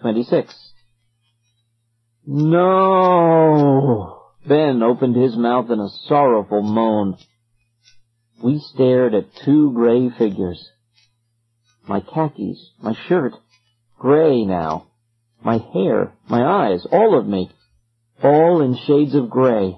26. No! Ben opened his mouth in a sorrowful moan. We stared at two gray figures. My khakis, my shirt, gray now. My hair, my eyes, all of me, all in shades of gray.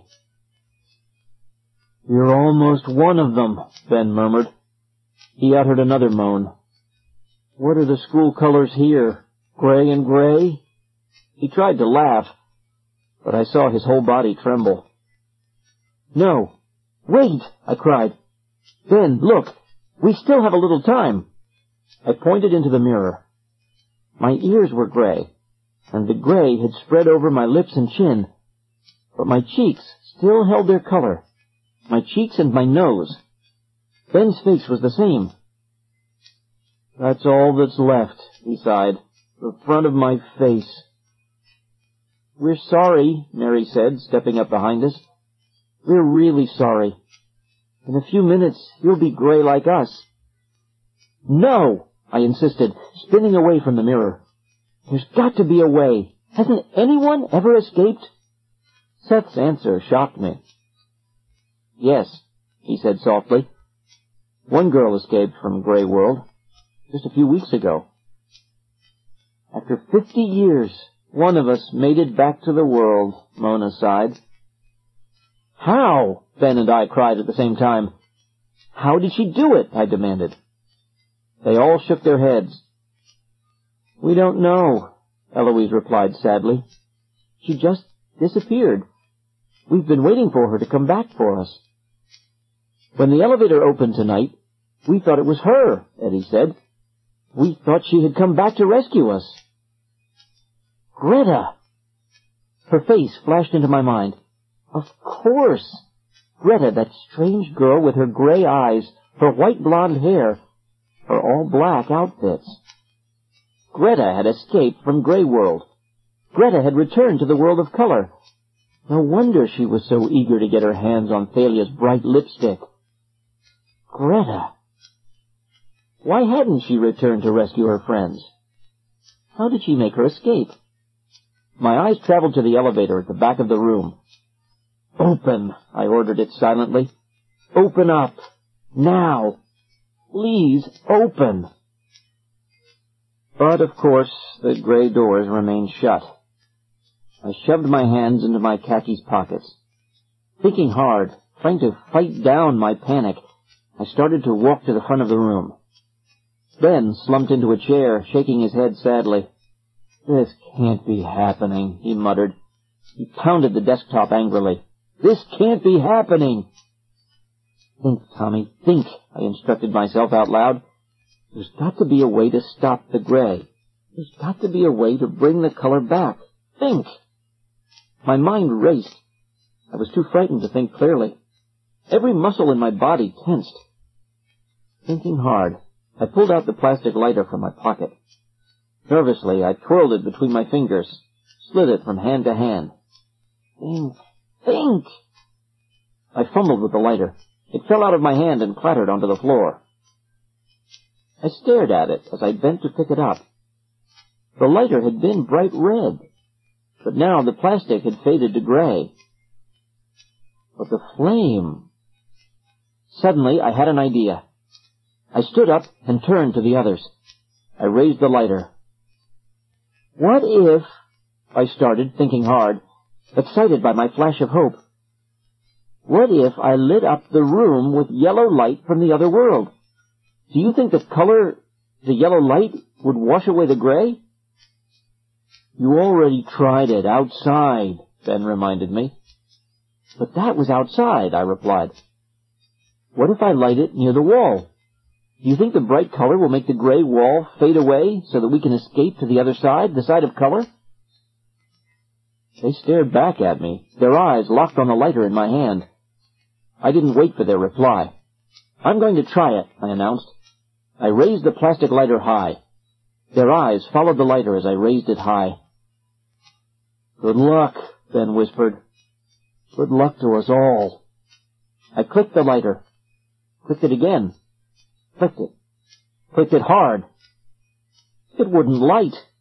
"You're almost one of them," Ben murmured. He uttered another moan. "What are the school colors here? Gray and gray?" He tried to laugh, but I saw his whole body tremble. "No! Wait!" I cried. "Ben, look! We still have a little time." I pointed into the mirror. My ears were gray, and the gray had spread over my lips and chin, but my cheeks still held their color. My cheeks and my nose. Ben's face was the same. "That's all that's left," he sighed. "The front of my face." "We're sorry," Mary said, stepping up behind us. "We're really sorry. In a few minutes, you'll be gray like us." "No!" I insisted, spinning away from the mirror. "There's got to be a way. Hasn't anyone ever escaped?" Seth's answer shocked me. "Yes," he said softly. "One girl escaped from Gray World just a few weeks ago. After 50 years, one of us made it back to the world," Mona sighed. "How?" Ben and I cried at the same time. "How did she do it?" I demanded. They all shook their heads. "We don't know," Eloise replied sadly. "She just disappeared. We've been waiting for her to come back for us." "When the elevator opened tonight, we thought it was her," Eddie said. "We thought she had come back to rescue us." Greta! Her face flashed into my mind. Of course! Greta, that strange girl with her gray eyes, her white blonde hair, her all-black outfits. Greta had escaped from Gray World. Greta had returned to the world of color. No wonder she was so eager to get her hands on Thalia's bright lipstick. Greta! Why hadn't she returned to rescue her friends? How did she make her escape? My eyes traveled to the elevator at the back of the room. "Open," I ordered it silently. "Open up. Now. Please open." But, of course, the gray doors remained shut. I shoved my hands into my khakis pockets. Thinking hard, trying to fight down my panic, I started to walk to the front of the room. Ben slumped into a chair, shaking his head sadly. "This can't be happening," he muttered. He pounded the desktop angrily. "This can't be happening!" "Think, Tommy, think," I instructed myself out loud. "There's got to be a way to stop the gray. There's got to be a way to bring the color back. Think!" My mind raced. I was too frightened to think clearly. Every muscle in my body tensed. Thinking hard, I pulled out the plastic lighter from my pocket. Nervously, I twirled it between my fingers, slid it from hand to hand. Think! Think! I fumbled with the lighter. It fell out of my hand and clattered onto the floor. I stared at it as I bent to pick it up. The lighter had been bright red, but now the plastic had faded to gray. But the flame... Suddenly, I had an idea. I stood up and turned to the others. I raised the lighter. "What if," I started, thinking hard, excited by my flash of hope, "what if I lit up the room with yellow light from the other world? Do you think the color, the yellow light, would wash away the gray?" "You already tried it outside," Ben reminded me. "But that was outside," I replied. "What if I light it near the wall? Do you think the bright color will make the gray wall fade away so that we can escape to the other side, the side of color?" They stared back at me, their eyes locked on the lighter in my hand. I didn't wait for their reply. "I'm going to try it," I announced. I raised the plastic lighter high. Their eyes followed the lighter as I raised it high. "Good luck," Ben whispered. "Good luck to us all." I clicked the lighter. Clicked it again. Clicked it. Clicked it hard. It wouldn't light.